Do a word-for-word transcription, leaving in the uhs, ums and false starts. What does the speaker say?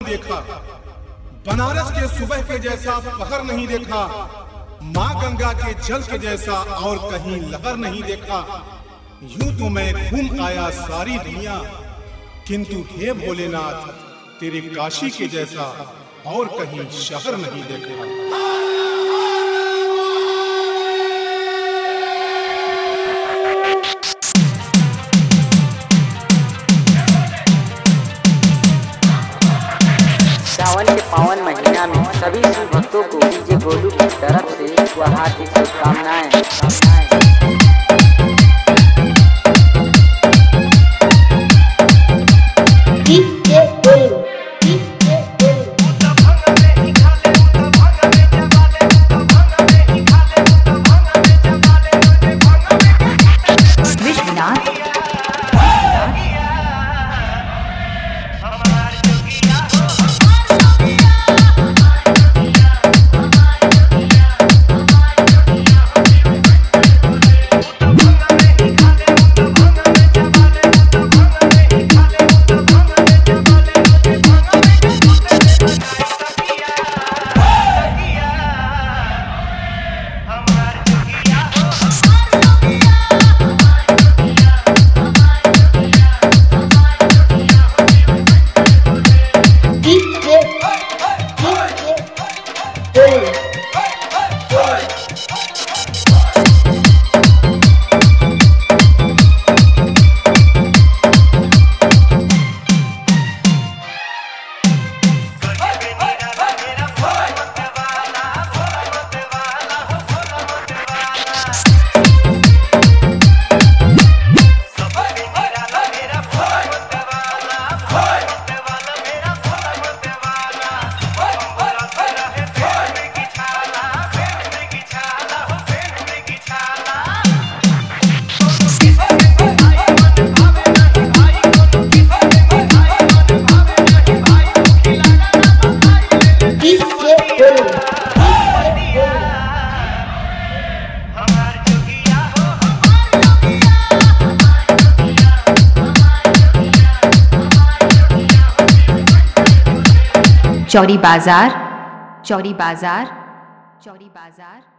देखा, बनारस के सुबह के जैसा पहर नहीं देखा, माँ गंगा के जल के जैसा और कहीं लहर नहीं देखा। यूं तो मैं घूम आया सारी दुनिया, किंतु हे भोलेनाथ तेरे काशी के जैसा और कहीं शहर नहीं देखा। सावन के पावन महीना में सभी शिव भक्तों को डीजे गोलू की तरफ से हार्दिक शुभकामनाएं। चौरी बाजार, चौरी बाजार, चौरी बाजार।